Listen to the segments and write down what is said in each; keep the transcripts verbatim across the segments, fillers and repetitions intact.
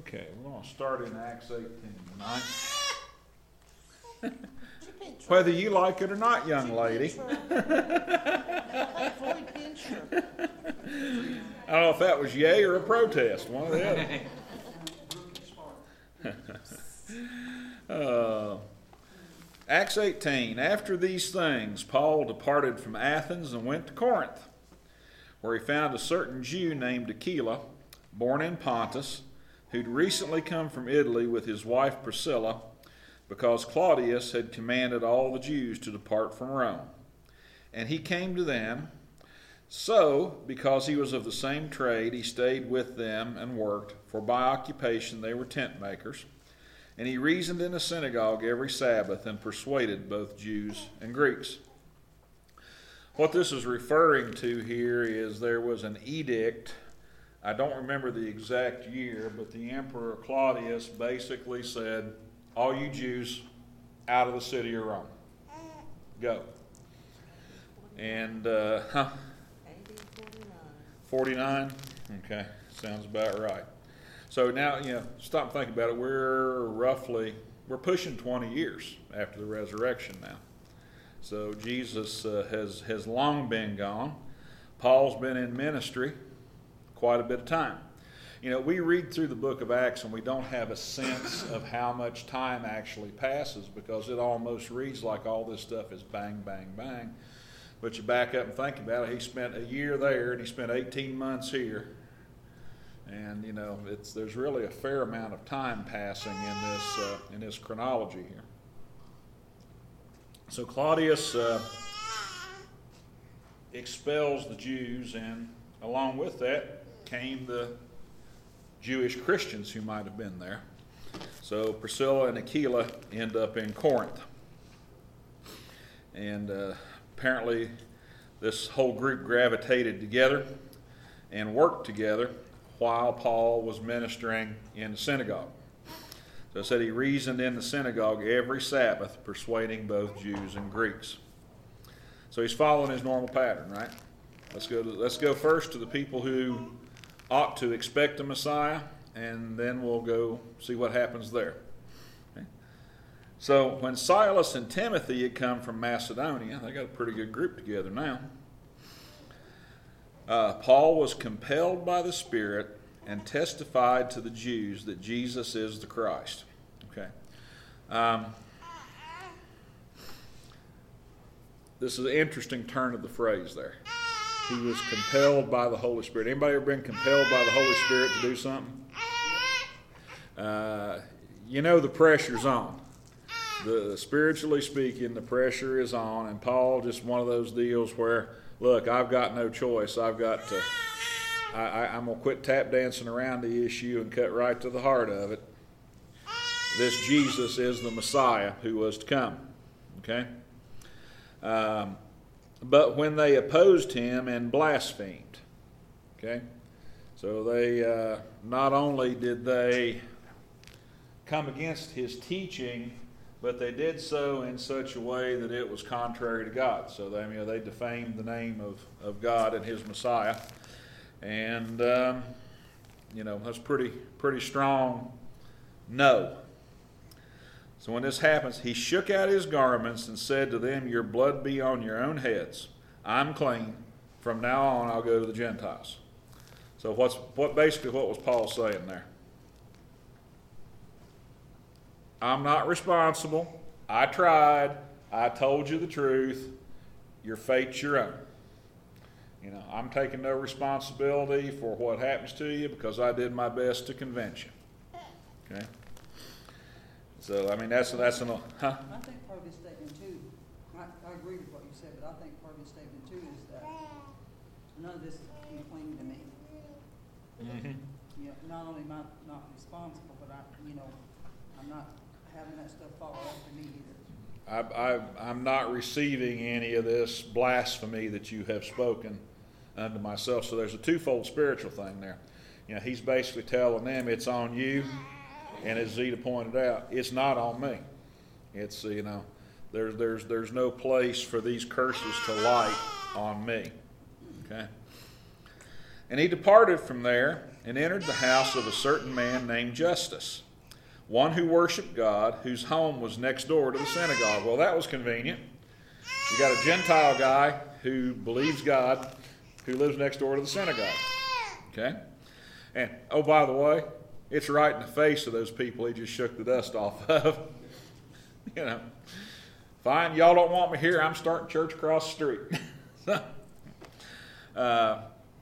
Okay, we're going to start in Acts eighteen tonight. Whether you like it or not, young lady. I don't know if that was yay or a protest, one or the other. uh, Acts eighteen. After these things, Paul departed from Athens and went to Corinth, where he found a certain Jew named Aquila, born in Pontus, who'd recently come from Italy with his wife Priscilla, because Claudius had commanded all the Jews to depart from Rome. And he came to them. So, because he was of the same trade, he stayed with them and worked, for by occupation they were tent makers. And he reasoned in the synagogue every Sabbath and persuaded both Jews and Greeks. What this is referring to here is there was an edict. I don't remember the exact year, but the Emperor Claudius basically said, all you Jews out of the city of Rome. Go. And, uh, huh? forty-nine? Okay, sounds about right. So now, you know, stop and think about it. We're roughly, we're pushing twenty years after the resurrection now. So Jesus uh, has, has long been gone. Paul's been in ministry quite a bit of time. You know, we read through the book of Acts and we don't have a sense of how much time actually passes because it almost reads like all this stuff is bang, bang, bang. But you back up and think about it. He spent a year there and he spent eighteen months here. And, you know, it's there's really a fair amount of time passing in this, uh, in this chronology here. So Claudius uh, expels the Jews, and along with that came the Jewish Christians who might have been there. So Priscilla and Aquila end up in Corinth. And uh, apparently this whole group gravitated together and worked together while Paul was ministering in the synagogue. So it said he reasoned in the synagogue every Sabbath, persuading both Jews and Greeks. So he's following his normal pattern, right? Let's go to, let's go first to the people who ought to expect a Messiah, and then we'll go see what happens there. Okay. So when Silas and Timothy had come from Macedonia, they got a pretty good group together now. Uh, Paul was compelled by the Spirit and testified to the Jews that Jesus is the Christ. Okay. Um, this is an interesting turn of the phrase there. He was compelled by the Holy Spirit. Anybody ever been compelled by the Holy Spirit to do something? Uh, you know the pressure's on. The, spiritually speaking, the pressure is on, and Paul just one of those deals where, look, I've got no choice. I've got to, I, I, I'm going to quit tap dancing around the issue and cut right to the heart of it. This Jesus is the Messiah who was to come. Okay? Um, but when they opposed him and blasphemed, okay? So they, uh, not only did they come against his teaching, but they did so in such a way that it was contrary to God. So they, you know, they defamed the name of, of God and his Messiah. And, um, you know, that's pretty, pretty strong no. So when this happens, he shook out his garments and said to them, your blood be on your own heads. I'm clean. From now on, I'll go to the Gentiles. So what's what basically what was Paul saying there? I'm not responsible. I tried. I told you the truth. Your fate's your own. You know, I'm taking no responsibility for what happens to you because I did my best to convince you. Okay? So, I mean, that's, that's an, huh? I think part of his statement, too, I, I agree with what you said, but I think part of his statement, too, is that none of this is clean to me. Mm-hmm. You know, not only am I not responsible, but I, you know, I'm not having that stuff fall after me either. I, I, I'm not receiving any of this blasphemy that you have spoken unto myself. So there's a twofold spiritual thing there. You know, he's basically telling them it's on you. And as Zeta pointed out, it's not on me. It's, you know, there's there's there's no place for these curses to light on me. Okay? And he departed from there and entered the house of a certain man named Justus, one who worshiped God, whose home was next door to the synagogue. Well, that was convenient. You got a Gentile guy who believes God, who lives next door to the synagogue. Okay? And, oh, by the way, it's right in the face of those people he just shook the dust off of. You know, fine, y'all don't want me here, I'm starting church across the street. uh,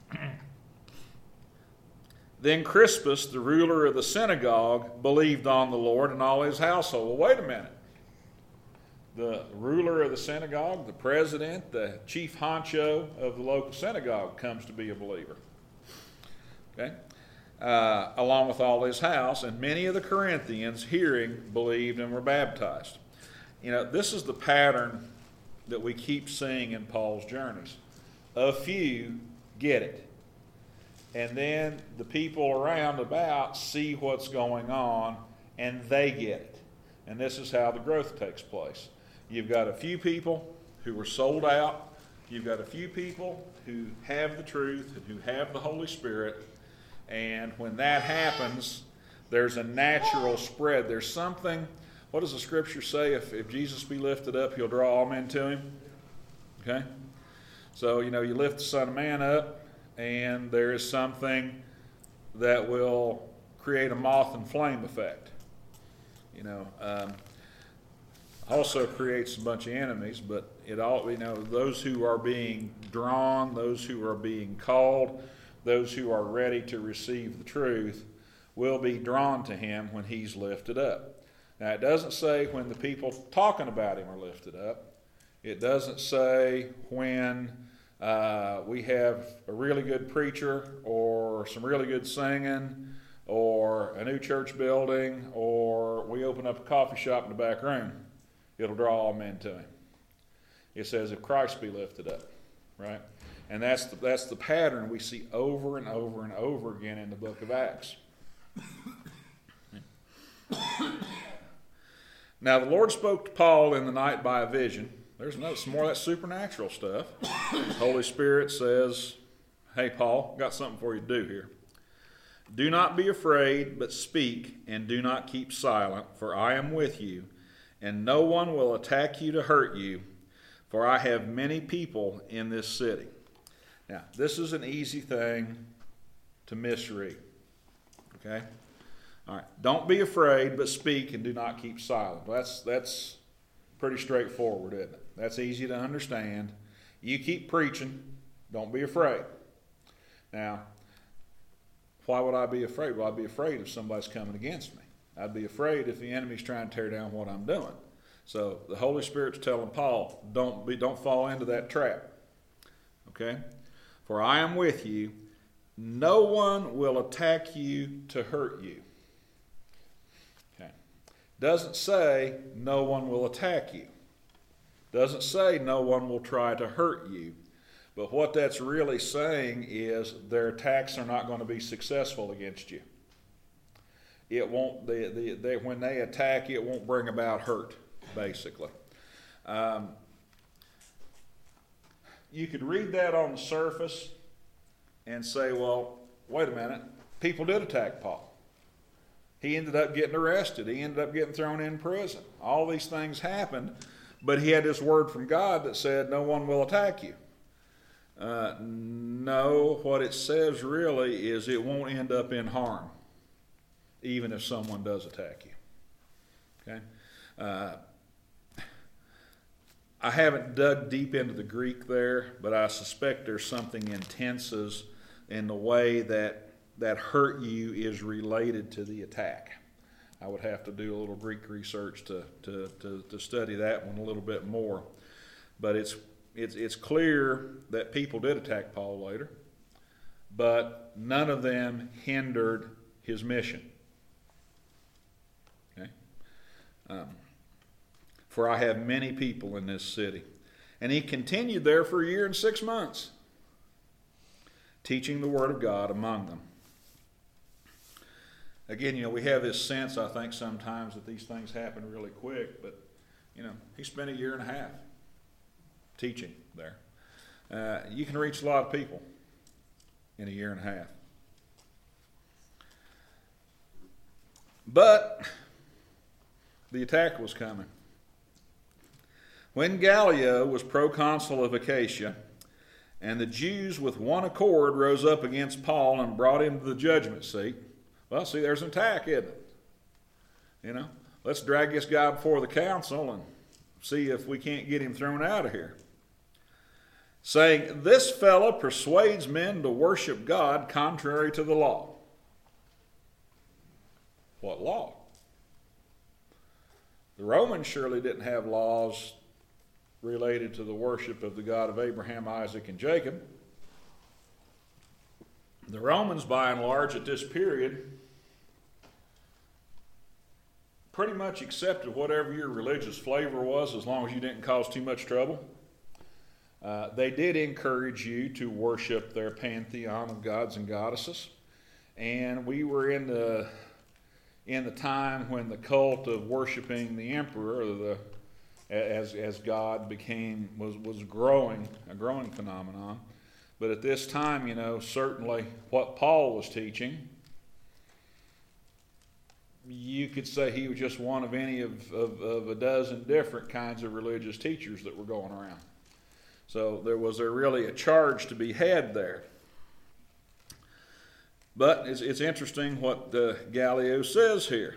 then Crispus, the ruler of the synagogue, believed on the Lord and all his household. Well, wait a minute. The ruler of the synagogue, the president, the chief honcho of the local synagogue comes to be a believer. Okay? Uh, along with all his house, and many of the Corinthians, hearing, believed and were baptized. You know, this is the pattern that we keep seeing in Paul's journeys. A few get it. And then the people around about see what's going on, and they get it. And this is how the growth takes place. You've got a few people who are sold out. You've got a few people who have the truth and who have the Holy Spirit. And when that happens, there's a natural spread. There's something, what does the Scripture say? If, if Jesus be lifted up, he'll draw all men to him. Okay? So, you know, you lift the Son of Man up, and there is something that will create a moth and flame effect. You know, um, also creates a bunch of enemies, but it all, you know, those who are being drawn, those who are being called, those who are ready to receive the truth will be drawn to him when he's lifted up. Now, it doesn't say when the people talking about him are lifted up. It doesn't say when uh, we have a really good preacher or some really good singing or a new church building or we open up a coffee shop in the back room. It'll draw all men to him. It says if Christ be lifted up, right? And that's the, that's the pattern we see over and over and over again in the book of Acts. Now the Lord spoke to Paul in the night by a vision. There's another, some more of that supernatural stuff. The Holy Spirit says, hey Paul, got something for you to do here. Do not be afraid, but speak, and do not keep silent, for I am with you, and no one will attack you to hurt you, for I have many people in this city. Now, this is an easy thing to misread. Okay? All right. Don't be afraid, but speak and do not keep silent. Well, that's that's pretty straightforward, isn't it? That's easy to understand. You keep preaching. Don't be afraid. Now, why would I be afraid? Well, I'd be afraid if somebody's coming against me. I'd be afraid if the enemy's trying to tear down what I'm doing. So the Holy Spirit's telling Paul, don't be, don't fall into that trap. Okay? For I am with you. No one will attack you to hurt you. Okay. Doesn't say no one will attack you. Doesn't say no one will try to hurt you. But what that's really saying is their attacks are not going to be successful against you. It won't. They, they, they, when they attack, it won't bring about hurt, basically. Um, You could read that on the surface and say, well, wait a minute. People did attack Paul. He ended up getting arrested. He ended up getting thrown in prison. All these things happened, but he had this word from God that said, no one will attack you. Uh, no, what it says really is it won't end up in harm, even if someone does attack you. Okay? Uh, I haven't dug deep into the Greek there, but I suspect there's something in tenses in the way that that hurt you is related to the attack. I would have to do a little Greek research to to, to, to study that one a little bit more. But it's it's it's clear that people did attack Paul later, but none of them hindered his mission. Okay? Um, For I have many people in this city. And he continued there for a year and six months, teaching the word of God among them. Again, you know, we have this sense, I think, sometimes that these things happen really quick, but, you know, he spent a year and a half teaching there. Uh, you can reach a lot of people in a year and a half. But the attack was coming. When Gallio was proconsul of Achaia, and the Jews with one accord rose up against Paul and brought him to the judgment seat, well, see, there's an attack, isn't it? You know, let's drag this guy before the council and see if we can't get him thrown out of here. Saying, this fellow persuades men to worship God contrary to the law. What law? The Romans surely didn't have laws related to the worship of the God of Abraham, Isaac, and Jacob. The Romans, by and large, at this period, pretty much accepted whatever your religious flavor was as long as you didn't cause too much trouble. Uh, they did encourage you to worship their pantheon of gods and goddesses. And we were in the in the time when the cult of worshiping the emperor, or the as as God became was was growing, a growing phenomenon. But at this time, you know, certainly what Paul was teaching, you could say he was just one of any of, of, of a dozen different kinds of religious teachers that were going around. So there was a really a charge to be had there. But it's, it's interesting what uh, Gallio says here.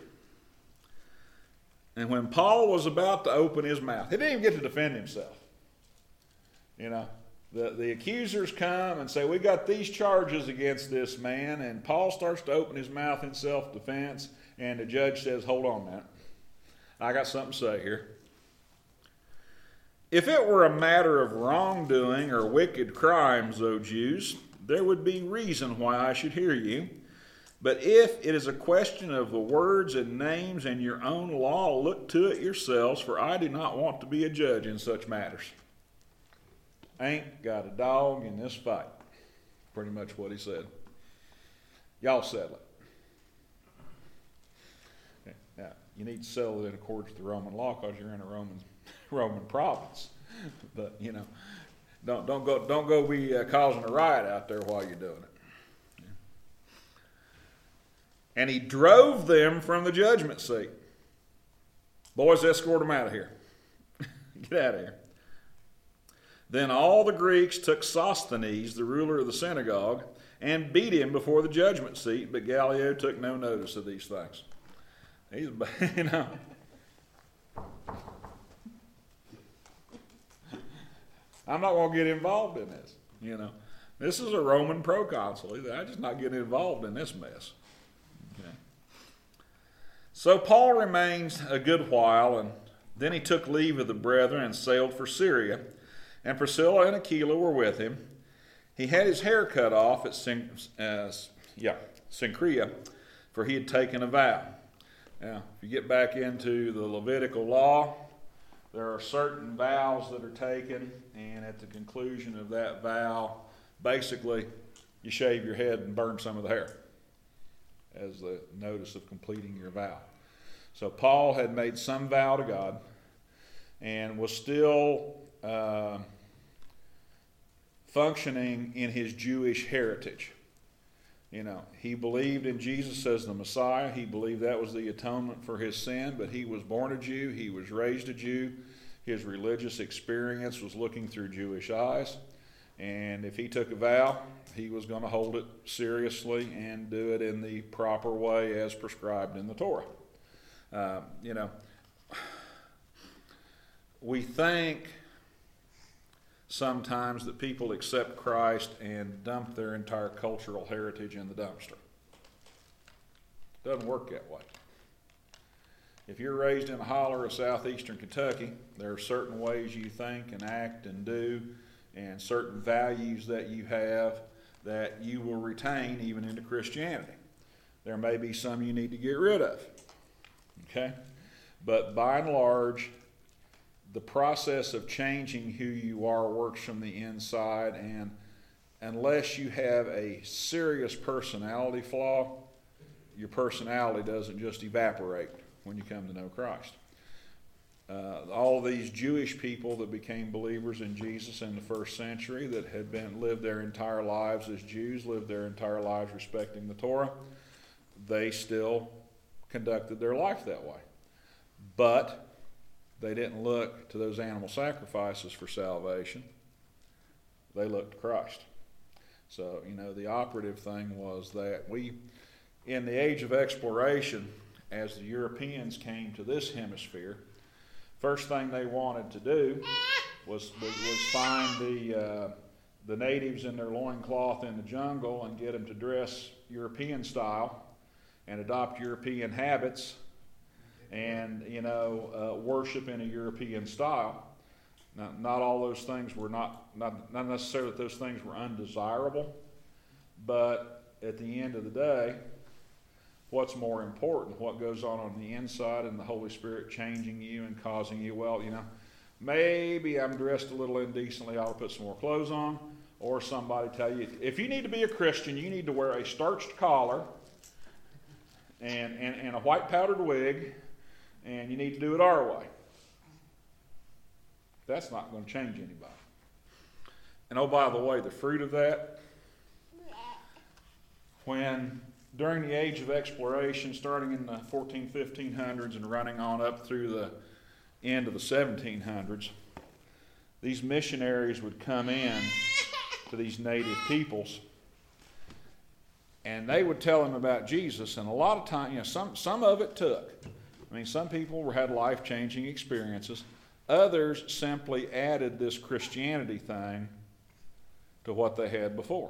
And when Paul was about to open his mouth, he didn't even get to defend himself. You know, the, the accusers come and say, we got these charges against this man, and Paul starts to open his mouth in self-defense, and the judge says, hold on a minute. I got something to say here. If it were a matter of wrongdoing or wicked crimes, O Jews, there would be reason why I should hear you. But if it is a question of the words and names and your own law, look to it yourselves, for I do not want to be a judge in such matters. Ain't got a dog in this fight. Pretty much what he said. Y'all settle it. Okay. Now, you need to settle it in accordance with the Roman law because you're in a Roman Roman province. But, you know, don't don't go don't go be uh, causing a riot out there while you're doing it. Yeah. And he drove them from the judgment seat. Boys, escort them out of here. Get out of here. Then all the Greeks took Sosthenes, the ruler of the synagogue, and beat him before the judgment seat, but Gallio took no notice of these things. He's, you know. I'm not going to get involved in this, you know. This is a Roman proconsul. I'm just not getting involved in this mess. Okay. So Paul remains a good while, and then he took leave of the brethren and sailed for Syria. And Priscilla and Aquila were with him. He had his hair cut off at Cin- uh, yeah, Cenchrea, for he had taken a vow. Now, if you get back into the Levitical law, there are certain vows that are taken, and at the conclusion of that vow, basically, you shave your head and burn some of the hair as the notice of completing your vow. So Paul had made some vow to God and was still uh, functioning in his Jewish heritage. You know, he believed in Jesus as the Messiah. He believed that was the atonement for his sin, but he was born a Jew. He was raised a Jew. His religious experience was looking through Jewish eyes. And if he took a vow, he was going to hold it seriously and do it in the proper way as prescribed in the Torah. Uh, you know, we think sometimes that people accept Christ and dump their entire cultural heritage in the dumpster. Doesn't work that way. If you're raised in a holler of southeastern Kentucky, there are certain ways you think and act and do, and certain values that you have that you will retain even into Christianity. There may be some you need to get rid of. Okay? But by and large, the process of changing who you are works from the inside, and unless you have a serious personality flaw, your personality doesn't just evaporate when you come to know Christ. uh, all these Jewish people that became believers in Jesus in the first century, that had been lived their entire lives as Jews, lived their entire lives respecting the Torah, they still conducted their life that way. But they didn't look to those animal sacrifices for salvation. They looked to Christ. So, you know, the operative thing was that we, in the age of exploration, as the Europeans came to this hemisphere, first thing they wanted to do was was, was find the uh, the natives in their loincloth in the jungle and get them to dress European style and adopt European habits and, you know, uh, worship in a European style. Now, not all those things were not, not, not necessarily that those things were undesirable, but at the end of the day, what's more important? What goes on on the inside and the Holy Spirit changing you and causing you, well, you know, maybe I'm dressed a little indecently, I'll put some more clothes on, or somebody tell you, if you need to be a Christian, you need to wear a starched collar and, and, and a white powdered wig, and you need to do it our way. That's not going to change anybody. And oh, by the way, the fruit of that, when during the age of exploration, starting in the fourteen, fifteen hundreds and running on up through the end of the seventeen hundreds, these missionaries would come in to these native peoples, and they would tell them about Jesus, and a lot of time, you know, some, some of it took. I mean, some people had life-changing experiences. Others simply added this Christianity thing to what they had before.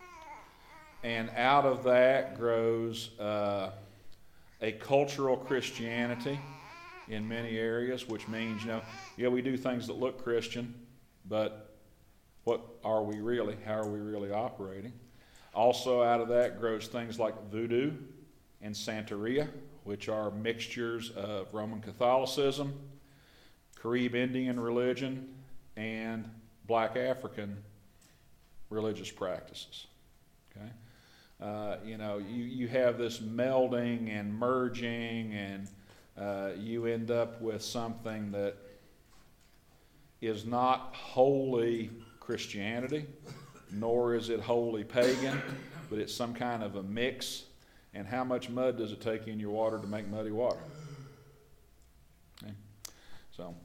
And out of that grows uh, a cultural Christianity in many areas, which means, you know, yeah, we do things that look Christian, but what are we really? How are we really operating? Also out of that grows things like voodoo and Santeria, which are mixtures of Roman Catholicism, Carib Indian religion, and black African religious practices. Okay, uh, you know, you, you have this melding and merging, and uh, you end up with something that is not wholly Christianity, nor is it wholly pagan, but it's some kind of a mix. And how much mud does it take in your water to make muddy water? Okay. So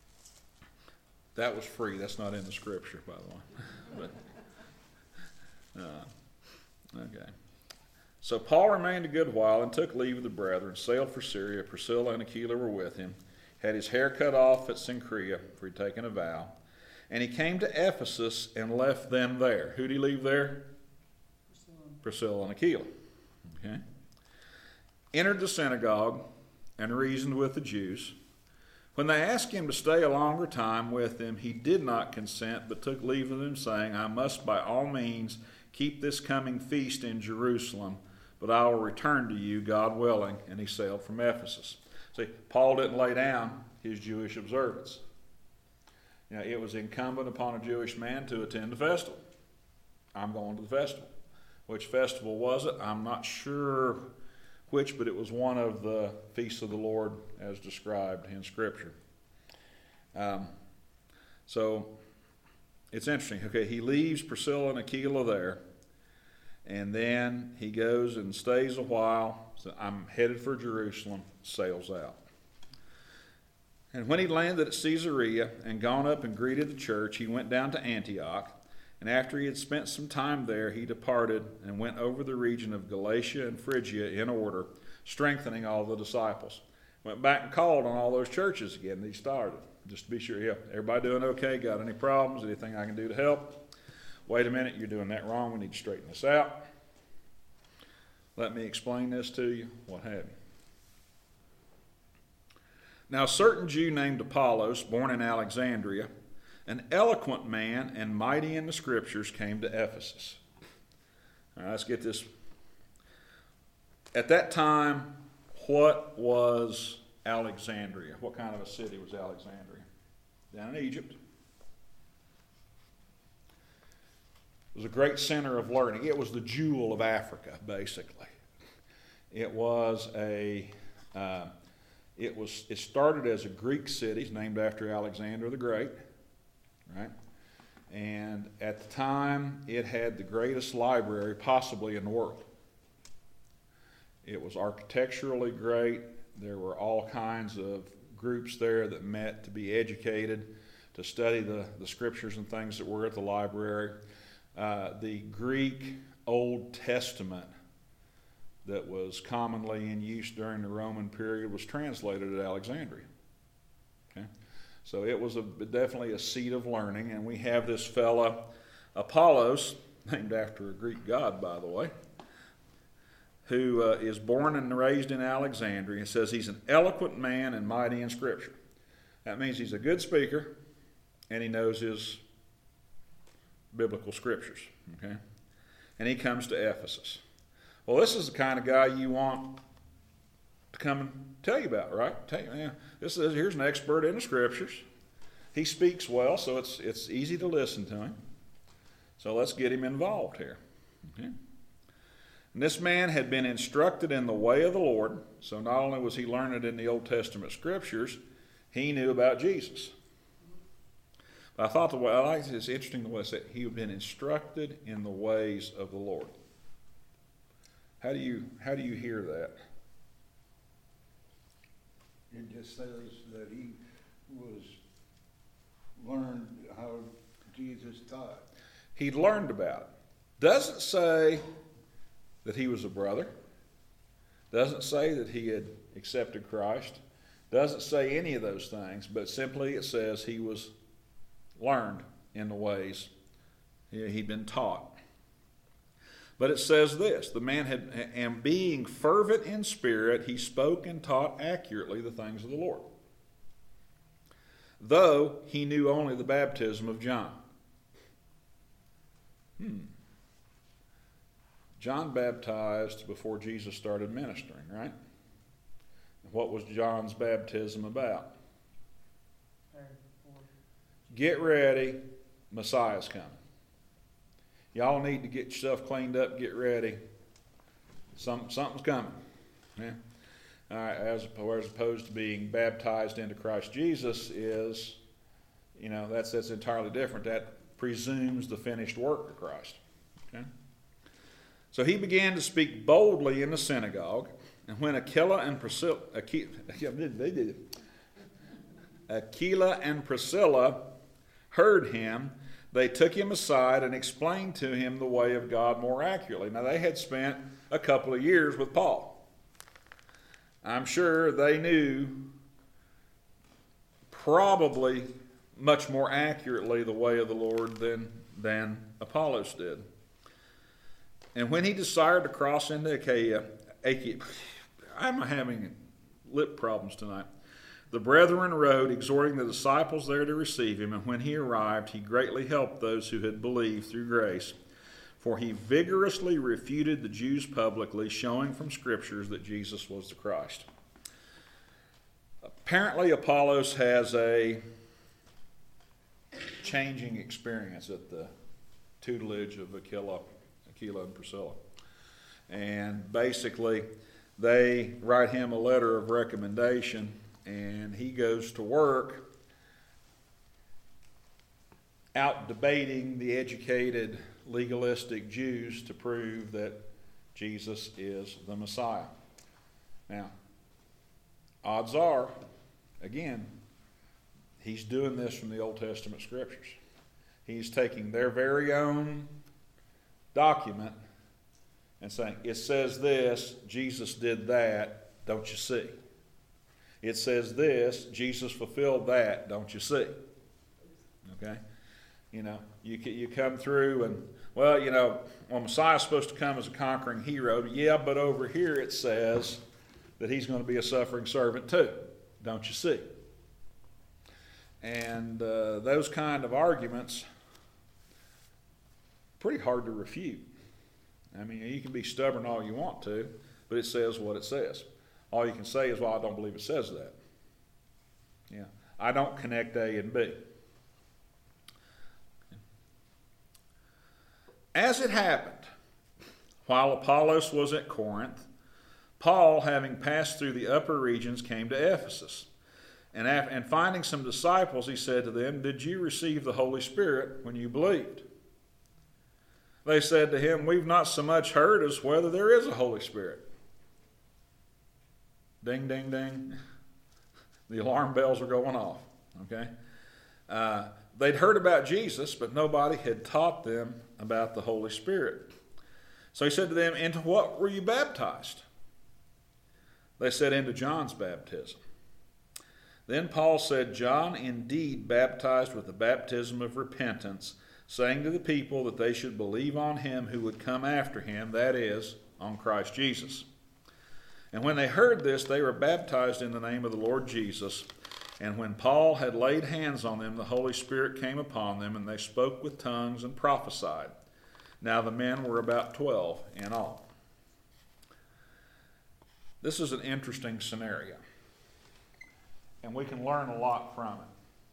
that was free. That's not in the scripture, by the way. But, uh, okay. So Paul remained a good while and took leave of the brethren, sailed for Syria. Priscilla and Aquila were with him, had his hair cut off at Cenchrea, for he'd taken a vow. And he came to Ephesus and left them there. Who did he leave there? Priscilla, Priscilla and Aquila. Okay. Entered the synagogue and reasoned with the Jews. When they asked him to stay a longer time with them, he did not consent, but took leave of them, saying, I must by all means keep this coming feast in Jerusalem, but I will return to you, God willing. And he sailed from Ephesus. See, Paul didn't lay down his Jewish observance. You know, it was incumbent upon a Jewish man to attend the festival. I'm going to the festival. Which festival was it? I'm not sure which, but it was one of the feasts of the Lord as described in Scripture. Um, so it's interesting. Okay, he leaves Priscilla and Aquila there, and then he goes and stays a while. So I'm headed for Jerusalem, sails out. And when he landed at Caesarea and gone up and greeted the church, he went down to Antioch. And after he had spent some time there, he departed and went over the region of Galatia and Phrygia in order, strengthening all the disciples. Went back and called on all those churches again that he started, just to be sure, yeah, everybody doing okay? Got any problems? Anything I can do to help? Wait a minute, you're doing that wrong. We need to straighten this out. Let me explain this to you, what have you. Now, a certain Jew named Apollos, born in Alexandria, an eloquent man and mighty in the Scriptures, came to Ephesus. All right, let's get this. At that time, what was Alexandria? What kind of a city was Alexandria? Down in Egypt. It was a great center of learning. It was the jewel of Africa, basically. It was a... Uh, It was. It started as a Greek city, it's named after Alexander the Great, right? And at the time, it had the greatest library possibly in the world. It was architecturally great. There were all kinds of groups there that met to be educated, to study the, the scriptures and things that were at the library. Uh, the Greek Old Testament that was commonly in use during the Roman period was translated at Alexandria. Okay? So it was a, definitely a seat of learning, and we have this fella, Apollos, named after a Greek god, by the way, who uh, is born and raised in Alexandria. It says he's an eloquent man and mighty in Scripture. That means he's a good speaker, and he knows his biblical scriptures. Okay? And he comes to Ephesus. Well, this is the kind of guy you want to come and tell you about, right? Tell you, man, this is here's an expert in the scriptures. He speaks well, so it's it's easy to listen to him. So let's get him involved here. Okay? And this man had been instructed in the way of the Lord, so not only was he learned in the Old Testament scriptures, he knew about Jesus. But I thought the way I like it, it's interesting the way it said he had been instructed in the ways of the Lord. How do you how do you hear that? It just says that he was learned how Jesus taught. He'd learned about it. Doesn't say that he was a brother. Doesn't say that he had accepted Christ. Doesn't say any of those things, but simply it says he was learned in the ways he'd been taught. But it says this, the man had, and being fervent in spirit, he spoke and taught accurately the things of the Lord, though he knew only the baptism of John. Hmm. John baptized before Jesus started ministering, right? What was John's baptism about? Get ready, Messiah's coming. Y'all need to get yourself cleaned up, get ready. Some, something's coming. Yeah? All right, as, as opposed to being baptized into Christ Jesus is, you know, that's, that's entirely different. That presumes the finished work of Christ. Okay? So he began to speak boldly in the synagogue, and when Aquila and Priscilla, Aquila and Priscilla heard him, they took him aside and explained to him the way of God more accurately. Now, they had spent a couple of years with Paul. I'm sure they knew probably much more accurately the way of the Lord than, than Apollos did. And when he desired to cross into Achaia, Achaia, I'm having lip problems tonight. The brethren rode, exhorting the disciples there to receive him, and when he arrived, he greatly helped those who had believed through grace. For he vigorously refuted the Jews publicly, showing from Scriptures that Jesus was the Christ. Apparently, Apollos has a changing experience at the tutelage of Aquila, Aquila and Priscilla. And basically, they write him a letter of recommendation, and he goes to work out debating the educated, legalistic Jews to prove that Jesus is the Messiah. Now, odds are, again, he's doing this from the Old Testament Scriptures. He's taking their very own document and saying, it says this, Jesus did that, don't you see? It says this, Jesus fulfilled that, don't you see? Okay? You know, you you come through and, well, you know, well, Messiah's supposed to come as a conquering hero. Yeah, but over here it says that he's going to be a suffering servant too, don't you see? And uh, those kind of arguments, pretty hard to refute. I mean, you can be stubborn all you want to, but it says what it says. All you can say is, well, I don't believe it says that. Yeah, I don't connect A and B. As it happened, while Apollos was at Corinth, Paul, having passed through the upper regions, came to Ephesus. And, after, and finding some disciples, he said to them, "Did you receive the Holy Spirit when you believed?" They said to him, "We've not so much heard as whether there is a Holy Spirit." Ding, ding, ding. The alarm bells are going off. Okay? Uh, they'd heard about Jesus, but nobody had taught them about the Holy Spirit. So he said to them, "Into what were you baptized?" They said, "Into John's baptism." Then Paul said, "John indeed baptized with the baptism of repentance, saying to the people that they should believe on him who would come after him, that is, on Christ Jesus." And when they heard this, they were baptized in the name of the Lord Jesus. And when Paul had laid hands on them, the Holy Spirit came upon them, and they spoke with tongues and prophesied. Now the men were about twelve in all. This is an interesting scenario, and we can learn a lot from it.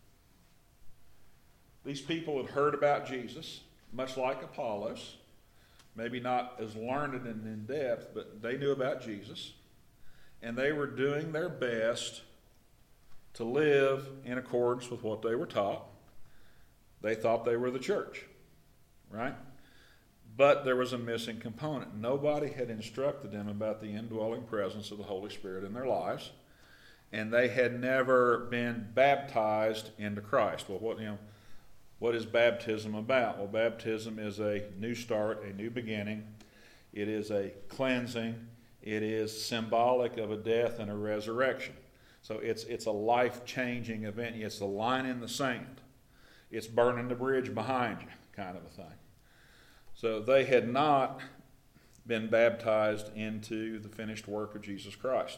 These people had heard about Jesus, much like Apollos, maybe not as learned and in depth, but they knew about Jesus, and they were doing their best to live in accordance with what they were taught. They thought they were the church, right? But there was a missing component. Nobody had instructed them about the indwelling presence of the Holy Spirit in their lives, and they had never been baptized into Christ. Well, what you know, what is baptism about? Well, baptism is a new start, a new beginning. It is a cleansing. It is symbolic of a death and a resurrection. So it's it's a life-changing event. It's a line in the sand. It's burning the bridge behind you, kind of a thing. So they had not been baptized into the finished work of Jesus Christ.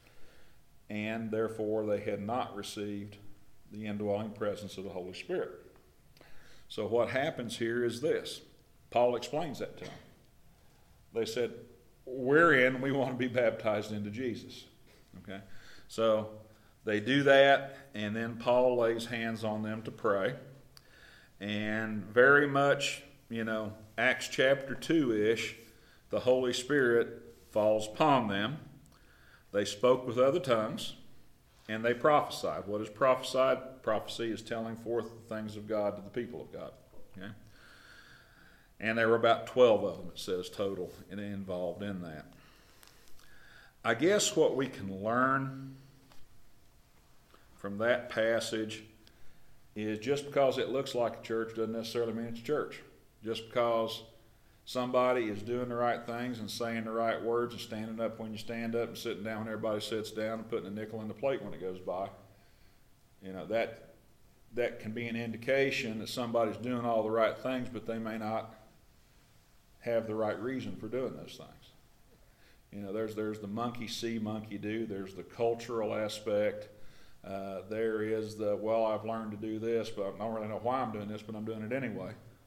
And therefore they had not received the indwelling presence of the Holy Spirit. So what happens here is this. Paul explains that to them. They said, "We're in, we want to be baptized into Jesus." Okay? So they do that, and then Paul lays hands on them to pray. And very much, you know, Acts chapter two-ish, the Holy Spirit falls upon them. They spoke with other tongues, and they prophesied. What is prophesied? Prophecy is telling forth the things of God to the people of God. Okay? And there were about twelve of them, it says, total, and involved in that. I guess what we can learn from that passage is just because it looks like a church doesn't necessarily mean it's a church. Just because somebody is doing the right things and saying the right words and standing up when you stand up and sitting down when everybody sits down and putting a nickel in the plate when it goes by, you know, that that can be an indication that somebody's doing all the right things, but they may not have the right reason for doing those things. You know, there's there's the monkey see, monkey do. There's the cultural aspect. Uh, there is the, well, I've learned to do this, but I don't really know why I'm doing this, but I'm doing it anyway.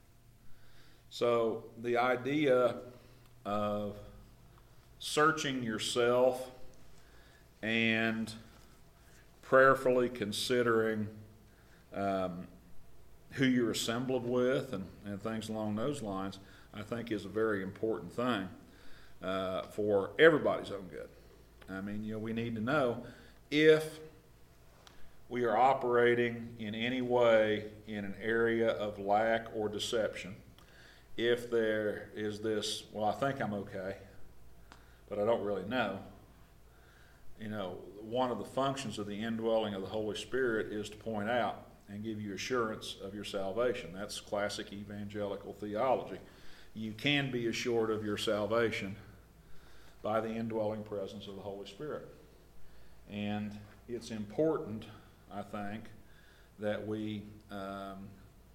So the idea of searching yourself and prayerfully considering um, who you're assembled with and, and things along those lines, I think is a very important thing uh, for everybody's own good. I mean, you know, we need to know if we are operating in any way in an area of lack or deception. If there is this, well, I think I'm okay, but I don't really know. You know, one of the functions of the indwelling of the Holy Spirit is to point out and give you assurance of your salvation. That's classic evangelical theology. You can be assured of your salvation by the indwelling presence of the Holy Spirit. And it's important, I think, that we um,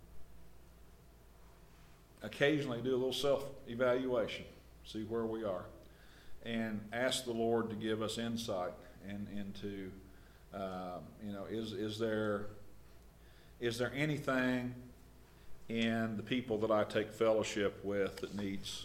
occasionally do a little self-evaluation, see where we are, and ask the Lord to give us insight and into, um, you know, is is there is there anything in the people that I take fellowship with that needs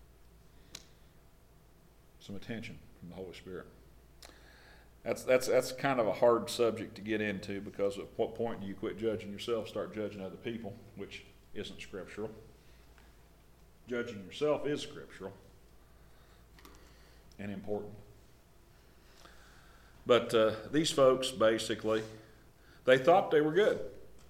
some attention from the Holy Spirit? That's that's that's kind of a hard subject to get into, because at what point do you quit judging yourself, start judging other people, which isn't scriptural. Judging yourself is scriptural and important. But uh, these folks, basically, they thought they were good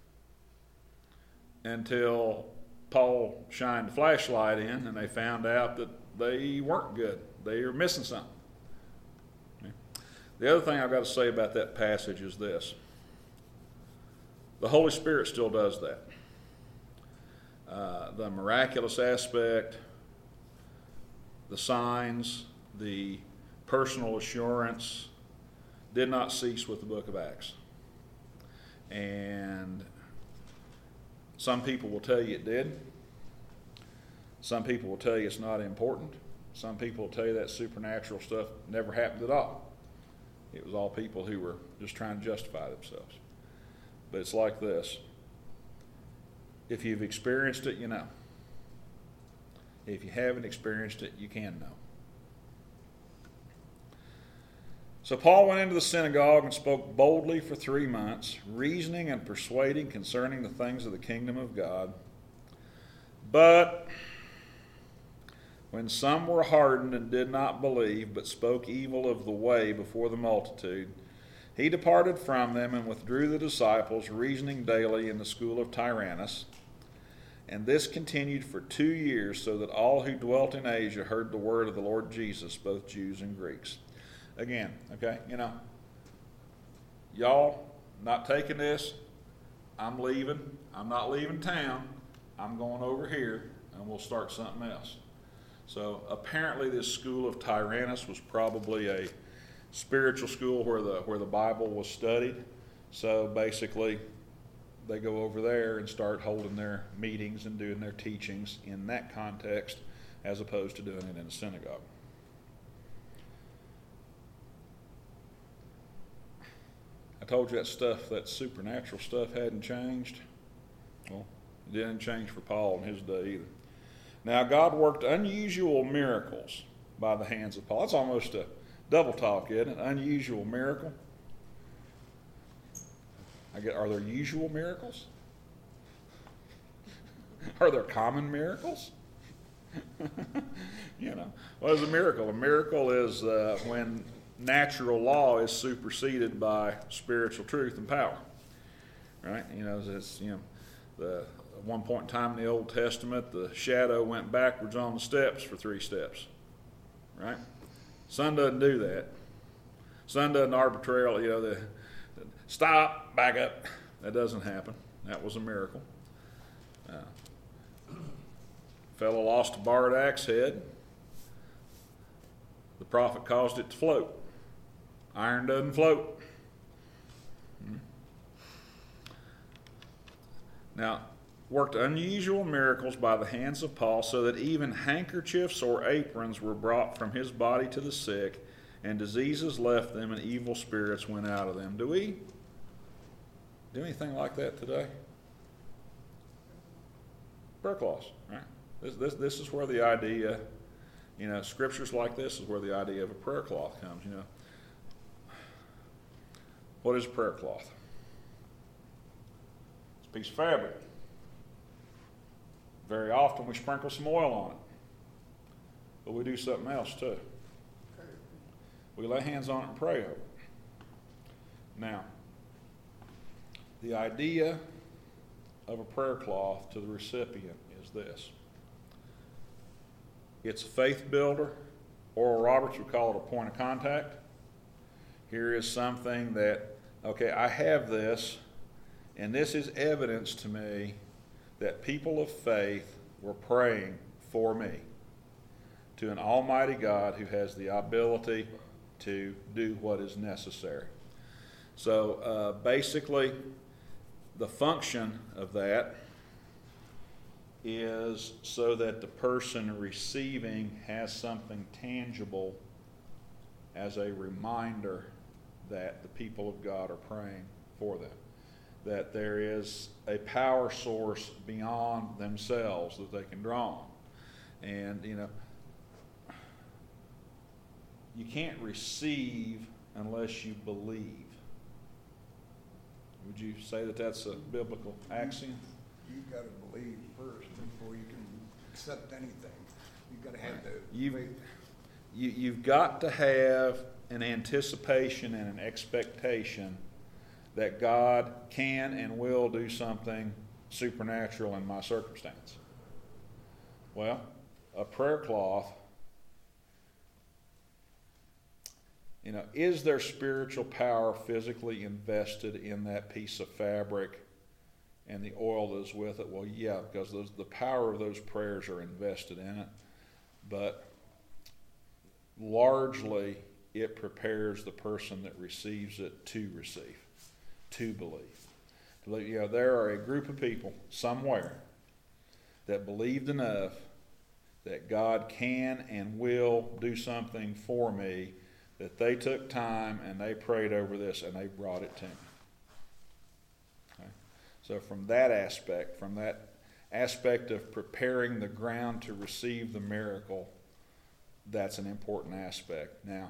until Paul shined a flashlight in and they found out that they weren't good. They were missing something. Okay. The other thing I've got to say about that passage is this. The Holy Spirit still does that. Uh, the miraculous aspect, the signs, the personal assurance did not cease with the book of Acts. And some people will tell you it did. Some people will tell you it's not important. Some people will tell you that supernatural stuff never happened at all. It was all people who were just trying to justify themselves. But it's like this. If you've experienced it, you know. If you haven't experienced it, you can know. So Paul went into the synagogue and spoke boldly for three months, reasoning and persuading concerning the things of the kingdom of God. But when some were hardened and did not believe, but spoke evil of the way before the multitude, he departed from them and withdrew the disciples, reasoning daily in the school of Tyrannus. And this continued for two years, so that all who dwelt in Asia heard the word of the Lord Jesus, both Jews and Greeks. Again, okay, you know, y'all not taking this, I'm leaving. I'm not leaving town. I'm going over here, and we'll start something else. So apparently this school of Tyrannus was probably a spiritual school where the where the Bible was studied. So basically they go over there and start holding their meetings and doing their teachings in that context as opposed to doing it in a synagogue. I told you that stuff, that supernatural stuff hadn't changed. Well, it didn't change for Paul in his day either. Now, God worked unusual miracles by the hands of Paul. That's almost a double talk, isn't it? Unusual miracle. I get, are there usual miracles? Are there common miracles? You know, what is a miracle? A miracle is uh, when natural law is superseded by spiritual truth and power. Right? You know, it's, you know, the at one point in time in the Old Testament, the shadow went backwards on the steps for three steps. Right? Sun doesn't do that. Sun doesn't arbitrarily, you know, the, the stop, back up. That doesn't happen. That was a miracle. Uh, fellow lost a barred axe head. The prophet caused it to float. Iron doesn't float. Hmm. Now, worked unusual miracles by the hands of Paul, so that even handkerchiefs or aprons were brought from his body to the sick, and diseases left them, and evil spirits went out of them. Do we do anything like that today? Prayer cloths, right? This, this, this is where the idea, you know, scriptures like this is where the idea of a prayer cloth comes, you know. What is a prayer cloth? It's a piece of fabric. Very often we sprinkle some oil on it. But we do something else too. We lay hands on it and pray over it. Now, the idea of a prayer cloth to the recipient is this. It's a faith builder. Oral Roberts would call it a point of contact. Here is something that, okay, I have this, and this is evidence to me that people of faith were praying for me to an almighty God who has the ability to do what is necessary. So uh, basically, the function of that is so that the person receiving has something tangible as a reminder that the people of God are praying for them. That there is a power source beyond themselves that they can draw on. And, you know, you can't receive unless you believe. Would you say that that's a biblical axiom? You've got to believe first before you can accept anything. You've got to have the You've, faith. you, you've got to have an anticipation and an expectation that God can and will do something supernatural in my circumstance. Well, a prayer cloth, you know, is there spiritual power physically invested in that piece of fabric and the oil that is with it? Well, yeah, because those, the power of those prayers are invested in it. But largely, it prepares the person that receives it to receive, to believe. To believe, you know, there are a group of people somewhere that believed enough that God can and will do something for me, that they took time and they prayed over this and they brought it to me. Okay? So from that aspect, from that aspect of preparing the ground to receive the miracle, that's an important aspect. Now,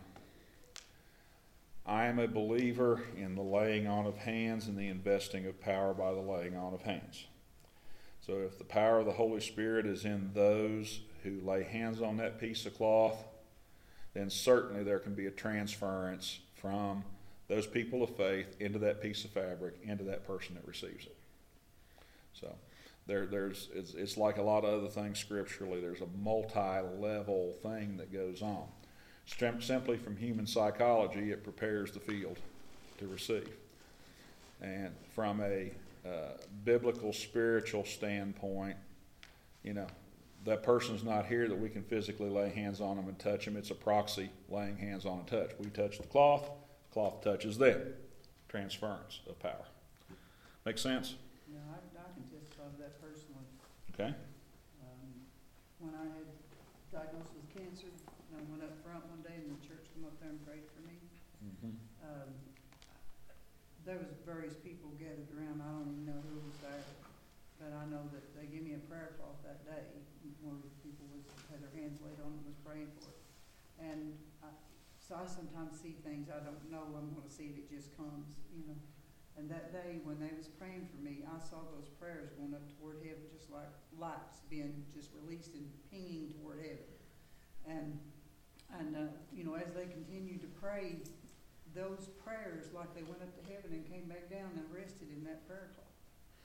I am a believer in the laying on of hands and the investing of power by the laying on of hands. So if the power of the Holy Spirit is in those who lay hands on that piece of cloth, then certainly there can be a transference from those people of faith into that piece of fabric, into that person that receives it. So there, there's it's, it's like a lot of other things scripturally. There's a multi-level thing that goes on. Simply from human psychology, it prepares the field to receive. And from a uh, biblical, spiritual standpoint, you know, that person's not here that we can physically lay hands on them and touch them. It's a proxy laying hands on and touch. We touch the cloth, the cloth touches them. Transference of power. Make sense? Yeah, I, I can testify to that personally. Okay. Um, when I had diagnosed with cancer, I went up front one day and the church came up there and prayed for me. Mm-hmm. Um, there was various people gathered around. I don't even know who was there, but I know that they gave me a prayer cloth that day where people was had their hands laid on it and was praying for it. And I, so I sometimes see things I don't know. I'm going to see it. It just comes, you know. And that day when they was praying for me, I saw those prayers going up toward heaven, just like lights being just released and pinging toward heaven. And And, uh, you know, as they continued to pray, those prayers, like they went up to heaven and came back down and rested in that prayer cloth.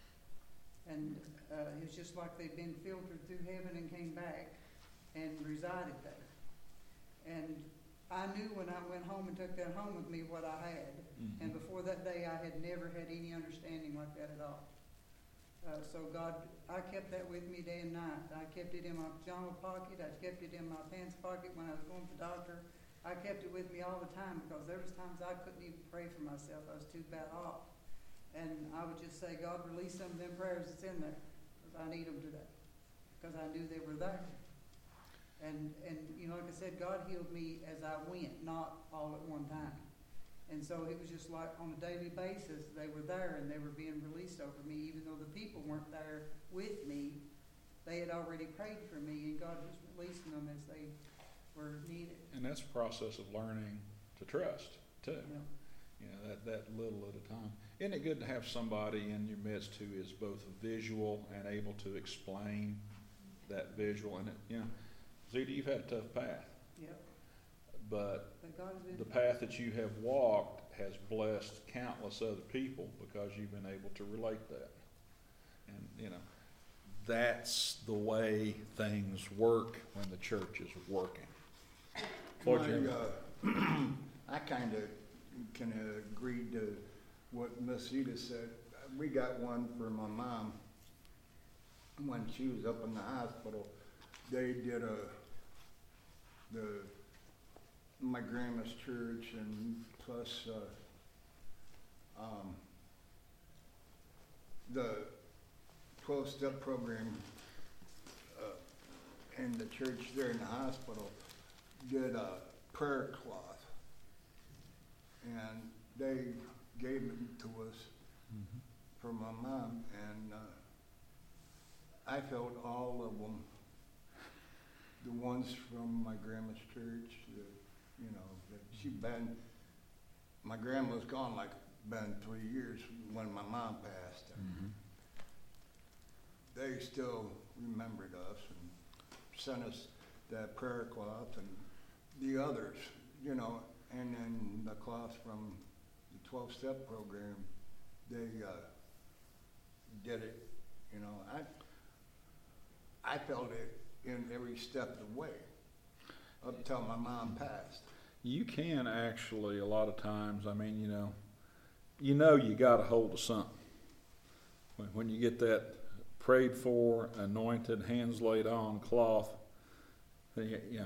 And uh, it was just like they'd been filtered through heaven and came back and resided there. And I knew when I went home and took that home with me what I had. Mm-hmm. And before that day, I had never had any understanding like that at all. Uh, so God, I kept that with me day and night. I kept it in my pajama pocket. I kept it in my pants pocket when I was going to the doctor. I kept it with me all the time because there was times I couldn't even pray for myself. I was too bad off. And I would just say, God, release some of them prayers that's in there because I need them today. Because I knew they were there. And, and you know, like I said, God healed me as I went, not all at one time. And so it was just like on a daily basis, they were there and they were being released over me, even though the people weren't there with me. They had already prayed for me, and God was releasing them as they were needed. And that's a process of learning to trust, too. Yeah. You know, that, that little at a time. Isn't it good to have somebody in your midst who is both visual and able to explain that visual? And, it, you know, Zita, you've had a tough path. Yep. But But the path that you have walked has blessed countless other people because you've been able to relate that. And, you know, that's the way things work when the church is working. I, uh, I kind of can agree to what Miss Zita said. We got one for my mom when she was up in the hospital. They did a the my grandma's church and plus uh, um, the twelve-step program uh, in the church there in the hospital did a prayer cloth, and they gave it to us mm-hmm. for my mom, and uh, I felt all of them, the ones from my grandma's church, the, you know, that she been, my grandma was gone like, been three years when my mom passed. Mm-hmm. They still remembered us and sent us that prayer cloth and the others, you know. and then the cloth from the twelve-step program, they uh, did it. You know, I I felt it in every step of the way, up till my mom passed. You can actually, a lot of times, I mean, you know, you know you got a hold of something. When, when you get that prayed for, anointed, hands laid on cloth, you know,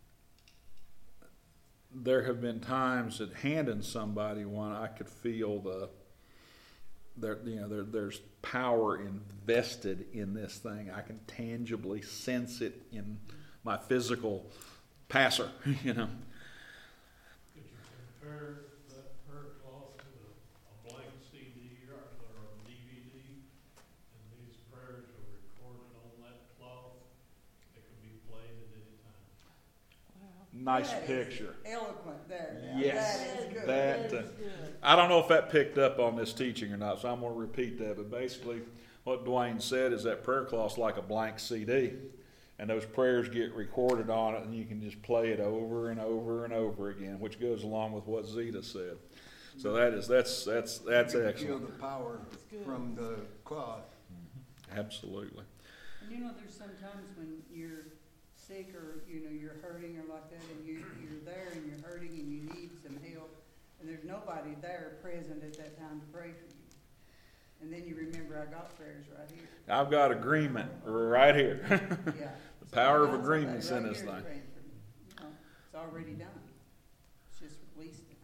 there have been times that handing somebody one, I could feel the, there, you know, there, there's power invested in this thing. I can tangibly sense it in my physical passer, you know. Could you compare that prayer cloth to a, a blank C D or, or a D V D? And these prayers are recorded on that cloth. They can be played at any time. Nice That is picture. Eloquent there. Now. Yes, That is good. that, That uh, is good. I don't know if that picked up on this teaching or not, so I'm going to repeat that. But basically, what Dwayne said is that prayer cloth's like a blank C D, and those prayers get recorded on it, and you can just play it over and over and over again, which goes along with what Zeta said. So that is that's that's that's you can excellent. Feel the power from the cloth. Absolutely. And you know, there's sometimes when you're sick or, you know, you're hurting or like that, and you, you're there and you're hurting and you need some help, and there's nobody there present at that time to pray for you. And then you remember, I got prayers right here. I've got agreement right here. Yeah. The power of So I got agreement's somebody in right this here thing. praying for me. You know, it's already done. It's just released now.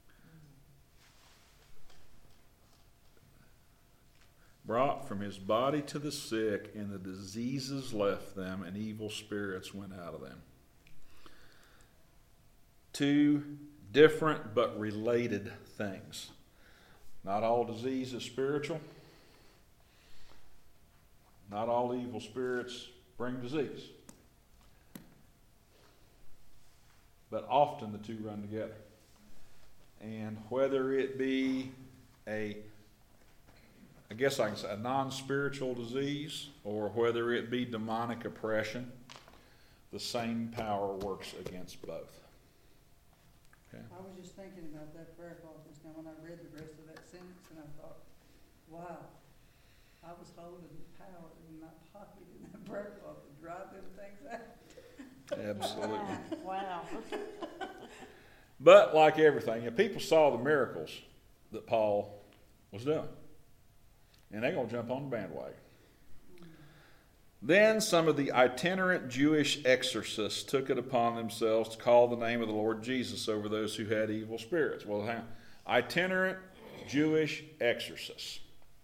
Brought from his body to the sick, and the diseases left them, and evil spirits went out of them. Two different but related things. Not all disease is spiritual. Not all evil spirits bring disease. But often the two run together. And whether it be a I guess I can say a non-spiritual disease, or whether it be demonic oppression, the same power works against both. Okay. I was just thinking about that prayer cloth just now when I read the rest of that sentence, and I thought, wow, I was holding power in my pocket in that prayer cloth to drive them things out. Absolutely. Wow. But like everything, you know, people saw the miracles that Paul was doing, and they're going to jump on the bandwagon. Then some of the itinerant Jewish exorcists took it upon themselves to call the name of the Lord Jesus over those who had evil spirits. Well, hang on. Itinerant Jewish exorcists.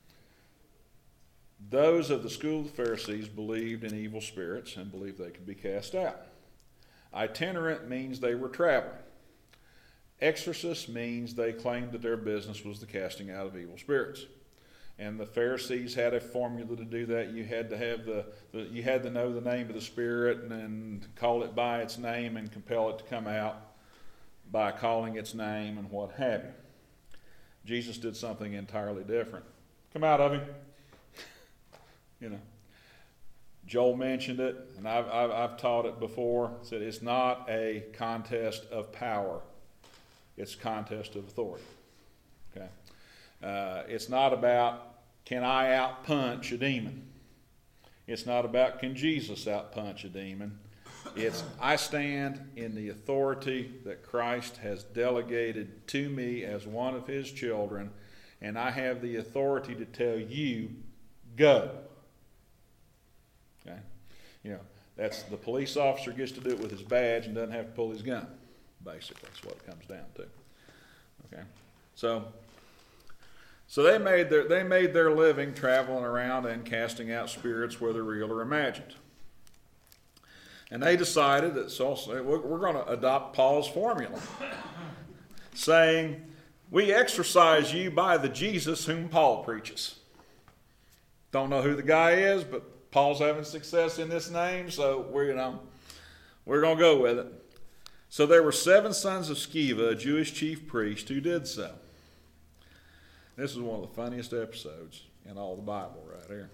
Those of the school of the Pharisees believed in evil spirits and believed they could be cast out. Itinerant means they were traveling. Exorcist means they claimed that their business was the casting out of evil spirits. And the Pharisees had a formula to do that. You had to have the, the you had to know the name of the spirit and then call it by its name and compel it to come out by calling its name and what have you. Jesus did something entirely different. Come out of him. You know. Joel mentioned it, and I've, I've, I've taught it before. Said it's not a contest of power. It's a contest of authority. Okay. Uh, it's not about, can I outpunch a demon? It's not about, can Jesus outpunch a demon? It's, I stand in the authority that Christ has delegated to me as one of his children, and I have the authority to tell you, go. Okay? You know, that's the police officer gets to do it with his badge and doesn't have to pull his gun. Basically, that's what it comes down to. Okay? So, So they made their they made their living traveling around and casting out spirits, whether real or imagined. And they decided that so we're, we're going to adopt Paul's formula, saying, "We exorcise you by the Jesus whom Paul preaches." Don't know who the guy is, but Paul's having success in this name, so we're you know we're going to go with it. So there were seven sons of Sceva, a Jewish chief priest, who did so. This is one of the funniest episodes in all the Bible right here.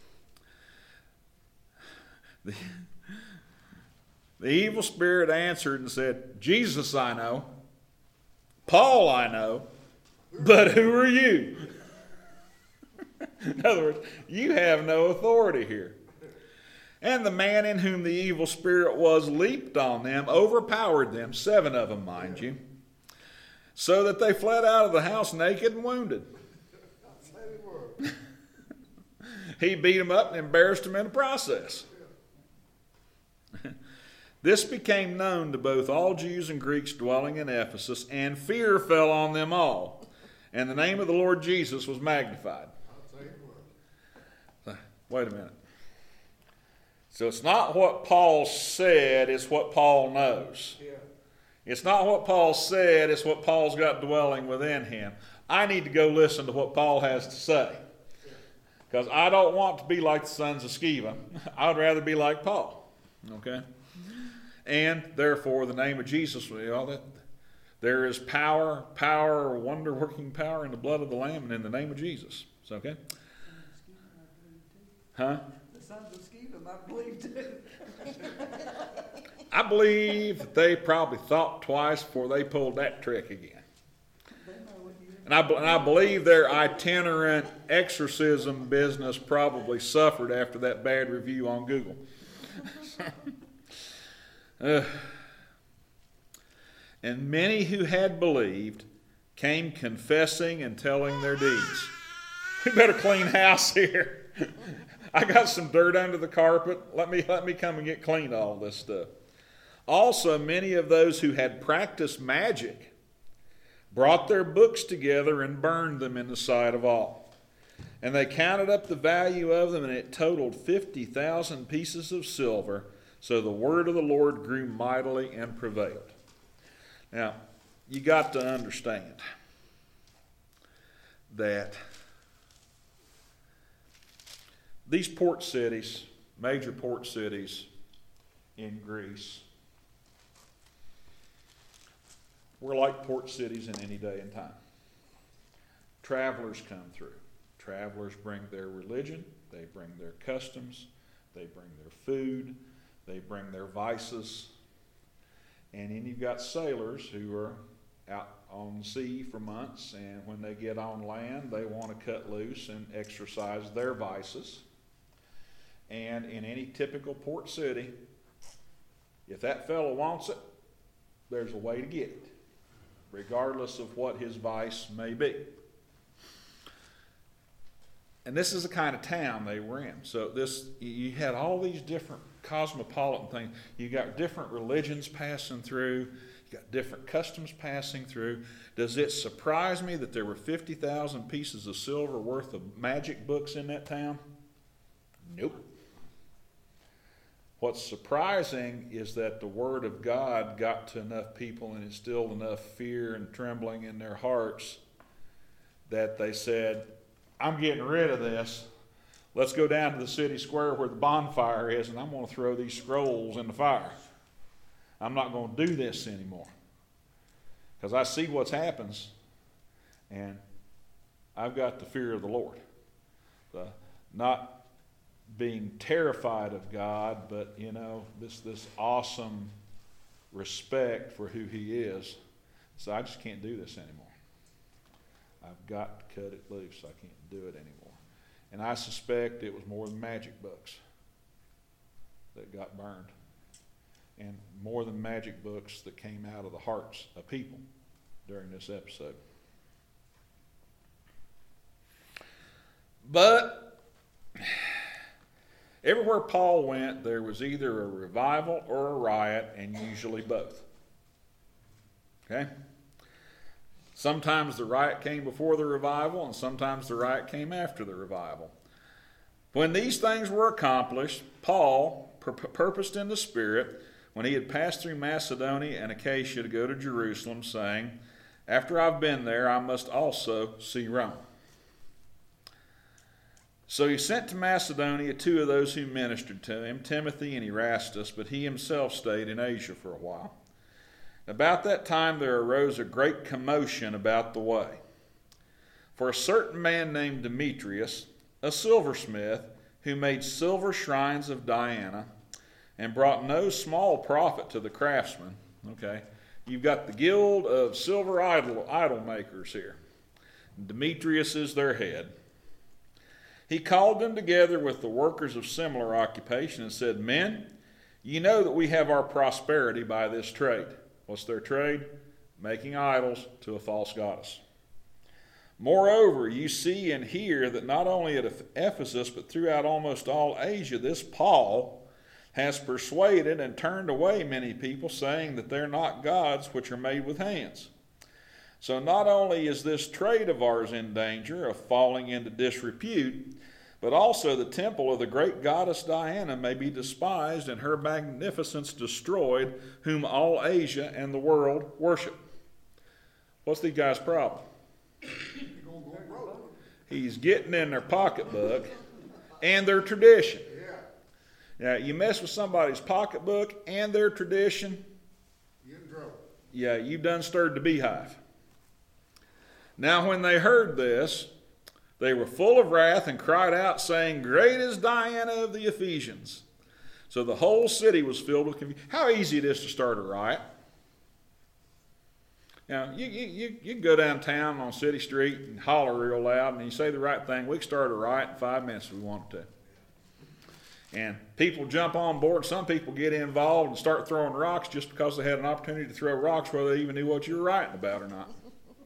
The, the evil spirit answered and said, "Jesus I know, Paul I know, but who are you? In other words, you have no authority here. And the man in whom the evil spirit was leaped on them, overpowered them, seven of them, mind you, so that they fled out of the house naked and wounded. He beat them up and embarrassed them in the process. This became known to both all Jews and Greeks dwelling in Ephesus, and fear fell on them all. And the name of the Lord Jesus was magnified. Wait a minute. So it's not what Paul said, it's what Paul knows. Yeah. It's not what Paul said, it's what Paul's got dwelling within him. I need to go listen to what Paul has to say. Because I don't want to be like the sons of Sceva. I would rather be like Paul. Okay? And therefore, the name of Jesus, you know, that there is power, power, wonder-working power in the blood of the Lamb and in the name of Jesus. It's okay? Huh? The sons of Sceva, I believe too. I believe that they probably thought twice before they pulled that trick again. And I, and I believe their itinerant exorcism business probably suffered after that bad review on Google. uh, and many who had believed came confessing and telling their deeds. We better clean house here. I got some dirt under the carpet. Let me, let me come and get clean of all this stuff. Also, many of those who had practiced magic brought their books together and burned them in the sight of all. And they counted up the value of them, and it totaled fifty thousand pieces of silver. So the word of the Lord grew mightily and prevailed. Now, you got to understand that these port cities, major port cities in Greece, we're like port cities in any day and time. Travelers come through. Travelers bring their religion, they bring their customs, they bring their food, they bring their vices. And then you've got sailors who are out on the sea for months, and when they get on land, they want to cut loose and exercise their vices. And in any typical port city, if that fellow wants it, there's a way to get it, regardless of what his vice may be. And this is the kind of town they were in. So this, you had all these different cosmopolitan things. You got different religions passing through. You got different customs passing through. Does it surprise me that there were fifty thousand pieces of silver worth of magic books in that town? Nope. What's surprising is that the Word of God got to enough people and instilled enough fear and trembling in their hearts that they said, I'm getting rid of this. Let's go down to the city square where the bonfire is, and I'm going to throw these scrolls in the fire. I'm not going to do this anymore. Because I see what happens, and I've got the fear of the Lord. The, not being terrified of God, but, you know, this, this awesome respect for who He is. So I just can't do this anymore. I've got to cut it loose. I can't do it anymore. And I suspect it was more than magic books that got burned. And more than magic books that came out of the hearts of people during this episode. But everywhere Paul went, there was either a revival or a riot, and usually both. Okay? Sometimes the riot came before the revival, and sometimes the riot came after the revival. When these things were accomplished, Paul pur- purposed in the Spirit, when he had passed through Macedonia and Achaia, to go to Jerusalem, saying, after I've been there, I must also see Rome. So he sent to Macedonia two of those who ministered to him, Timothy and Erastus, but he himself stayed in Asia for a while. About that time there arose a great commotion about the way. For a certain man named Demetrius, a silversmith, who made silver shrines of Diana, and brought no small profit to the craftsmen. Okay, You've got the guild of silver idol, idol makers here. Demetrius is their head. He called them together with the workers of similar occupation and said, "Men, you know that we have our prosperity by this trade." What's their trade? Making idols to a false goddess. "Moreover, you see and hear that not only at Ephesus, but throughout almost all Asia, this Paul has persuaded and turned away many people, saying that they're not gods which are made with hands. So not only is this trade of ours in danger of falling into disrepute, but also the temple of the great goddess Diana may be despised and her magnificence destroyed, whom all Asia and the world worship." What's these guys' problem? He's getting in their pocketbook and their tradition. Now, you mess with somebody's pocketbook and their tradition, yeah, you've done stirred the beehive. Now, when they heard this, they were full of wrath and cried out, saying, "Great is Diana of the Ephesians." So the whole city was filled with confusion. How easy it is to start a riot. Now, you, you, you, you can go downtown on City Street and holler real loud, and you say the right thing, we can start a riot in five minutes if we want to. And people jump on board. Some people get involved and start throwing rocks just because they had an opportunity to throw rocks, whether they even knew what you were writing about or not.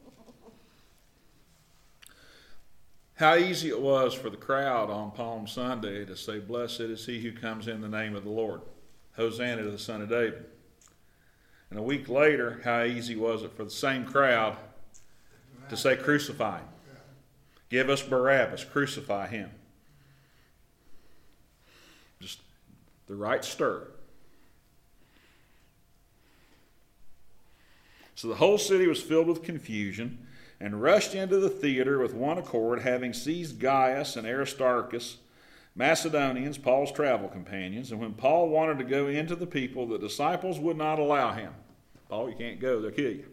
How easy it was for the crowd on Palm Sunday to say, "Blessed is he who comes in the name of the Lord. Hosanna to the Son of David." And a week later, how easy was it for the same crowd to say, "Crucify him. Give us Barabbas. Crucify him." Just the right stir. So the whole city was filled with confusion and rushed into the theater with one accord, having seized Gaius and Aristarchus, Macedonians, Paul's travel companions. And when Paul wanted to go into the people, the disciples would not allow him. "Paul, you can't go, they'll kill you."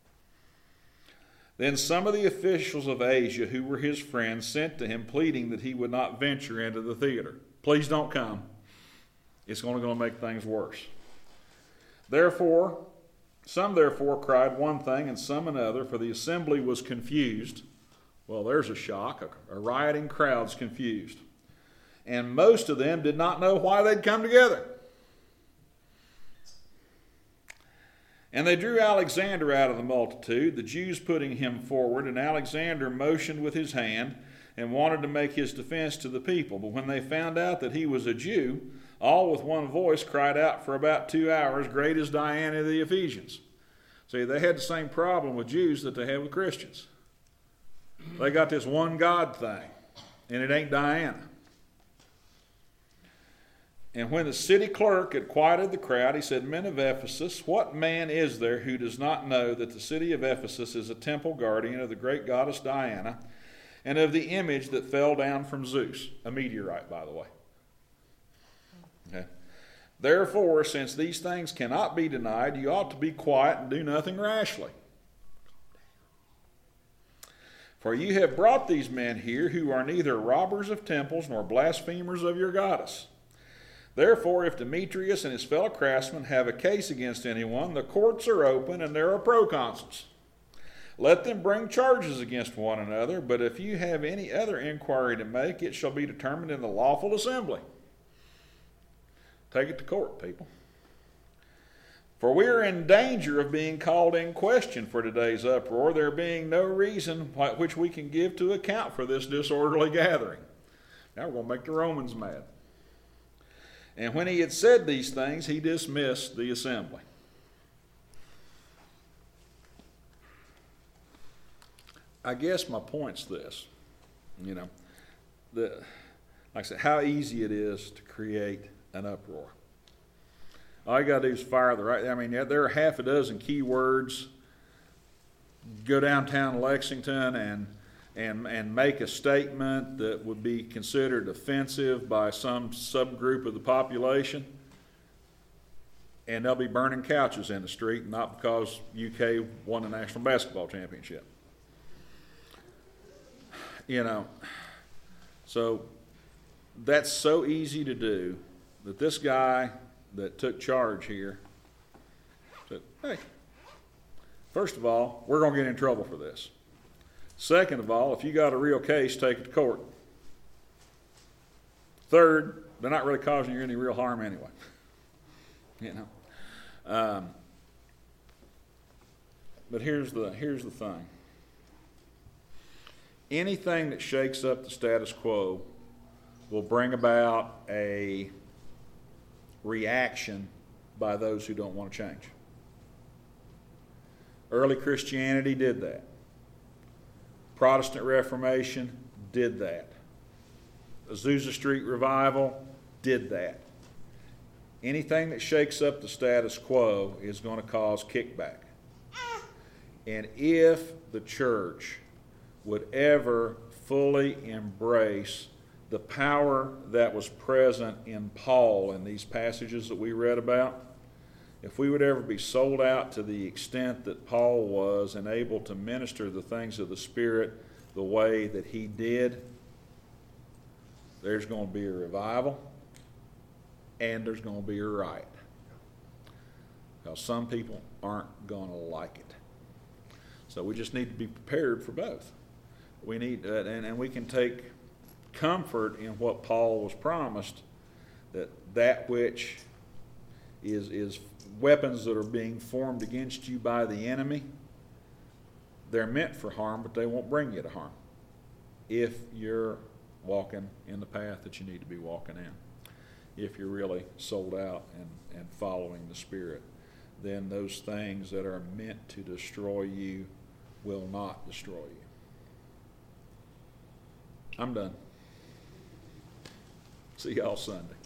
Then some of the officials of Asia who were his friends sent to him, pleading that he would not venture into the theater. "Please don't come. It's only going to make things worse." Therefore, some therefore cried one thing and some another, for the assembly was confused. Well, there's a shock. A, a rioting crowd's confused. And most of them did not know why they'd come together. And they drew Alexander out of the multitude, the Jews putting him forward, and Alexander motioned with his hand and wanted to make his defense to the people. But when they found out that he was a Jew, all with one voice cried out for about two hours, "Great is Diana of the Ephesians." See, they had the same problem with Jews that they had with Christians. They got this one God thing, and it ain't Diana. And when the city clerk had quieted the crowd, he said, "Men of Ephesus, what man is there who does not know that the city of Ephesus is a temple guardian of the great goddess Diana and of the image that fell down from Zeus?" A meteorite, by the way. Okay. "Therefore, since these things cannot be denied, you ought to be quiet and do nothing rashly. For you have brought these men here who are neither robbers of temples nor blasphemers of your goddess. Therefore, if Demetrius and his fellow craftsmen have a case against anyone, the courts are open and there are proconsuls. Let them bring charges against one another, but if you have any other inquiry to make, it shall be determined in the lawful assembly." Take it to court, people. "For we are in danger of being called in question for today's uproar, there being no reason which we can give to account for this disorderly gathering." Now we're going to make the Romans mad. And when he had said these things, he dismissed the assembly. I guess my point's this, you know, the, like I said, how easy it is to create an uproar. All you got to do is fire the right, I mean, there are half a dozen keywords. Go downtown Lexington and and and make a statement that would be considered offensive by some subgroup of the population, and they'll be burning couches in the street, not because U K won the national basketball championship. You know, so that's so easy to do that this guy that took charge here said, "Hey, First of all, we're going to get in trouble for this. Second of all, if you got a real case, take it to court. Third, they're not really causing you any real harm anyway. You know. Um, but here's the here's the thing. Anything that shakes up the status quo will bring about a reaction by those who don't want to change. Early Christianity did that. Protestant Reformation did that. Azusa Street Revival did that. Anything that shakes up the status quo is going to cause kickback. And if the church would ever fully embrace the power that was present in Paul in these passages that we read about, if we would ever be sold out to the extent that Paul was and able to minister the things of the Spirit the way that he did, there's going to be a revival and there's going to be a riot. Because some people aren't going to like it. So we just need to be prepared for both. We need, uh, and, and we can take comfort in what Paul was promised, that that which is is weapons that are being formed against you by the enemy, they're meant for harm, but they won't bring you to harm if you're walking in the path that you need to be walking in. If you're really sold out and, and following the Spirit, then those things that are meant to destroy you will not destroy you. I'm done. See y'all Sunday.